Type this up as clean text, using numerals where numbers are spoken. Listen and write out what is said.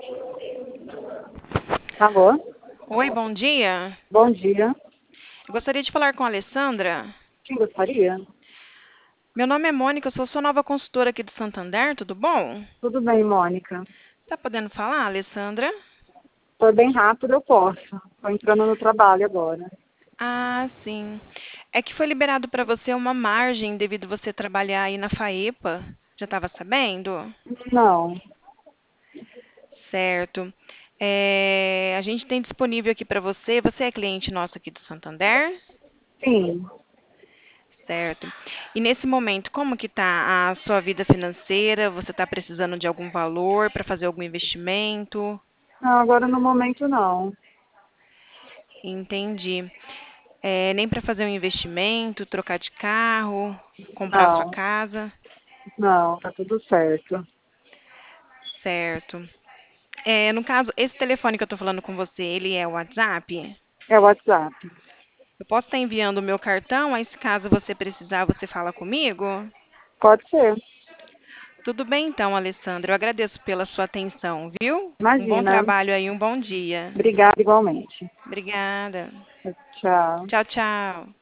Alô? Oi, bom dia. Bom dia. Eu gostaria de falar com a Alessandra. Quem gostaria? Meu nome é Mônica, eu sou sua nova consultora aqui do Santander, tudo bom? Tudo bem, Mônica? Tá podendo falar, Alessandra? Foi bem rápido, eu posso. Estou entrando no trabalho agora. Ah, sim. É que foi liberado para você uma margem devido você trabalhar aí na FAEPA. Já estava sabendo? Não. Certo. A gente tem disponível aqui para você. Você é cliente nosso aqui do Santander? Sim. Certo. E nesse momento, como que tá a sua vida financeira? Você está precisando de algum valor para fazer algum investimento? Não, agora no momento não. Entendi. Nem para fazer um investimento, trocar de carro, comprar sua Não. casa? Não, tá tudo certo. Certo. No caso, esse telefone que eu estou falando com você, ele é o WhatsApp? É o WhatsApp. Eu posso estar enviando o meu cartão, aí se caso você precisar, você fala comigo? Pode ser. Tudo bem então, Alessandra. Eu agradeço pela sua atenção, viu? Um bom Imagina. trabalho aí, um bom dia. Obrigada igualmente. Obrigada. Tchau. Tchau, tchau.